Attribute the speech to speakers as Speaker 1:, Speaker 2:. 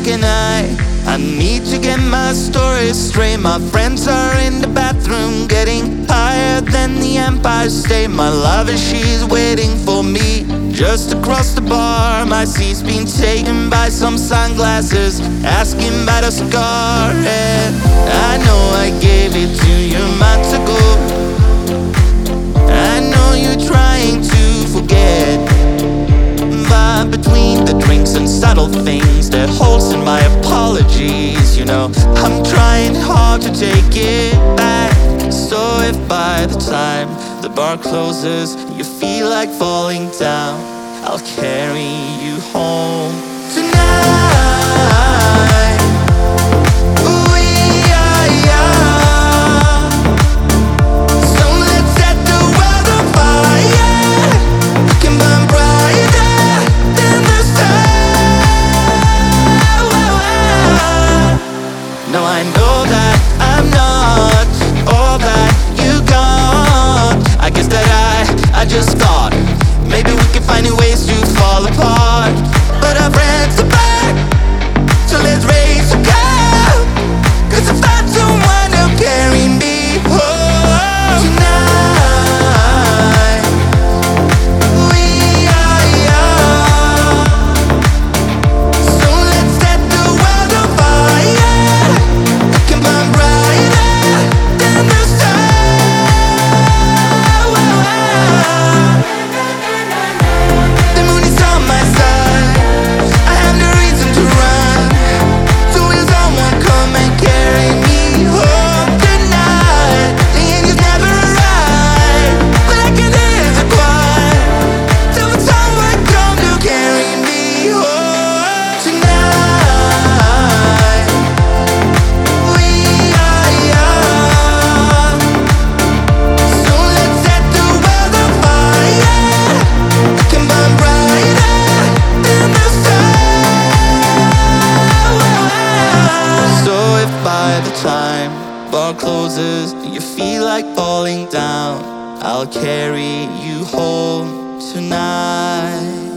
Speaker 1: can I need to get my story straight. My friends are in the bathroom, getting higher than the Empire State. My lover, she's waiting for me just across the bar. My seat's been taken by some sunglasses, asking about a scar. And I know I gave it to you months ago. I know you're trying to forget, but between the drinks and subtle things, there are holes in my apologies. You know, I'm trying hard to take it back. So if by the time the bar closes you feel like falling down, I'll carry you home tonight. Now I know that I'm not all that you got. I guess that I just thought maybe we could find new ways to fall apart. But our friends are back, so let's raise a cup, 'cause I found someone who'll carry me home tonight. We are young, so let's set the world on fire. By the time bar closes, you feel like falling down, I'll carry you home tonight.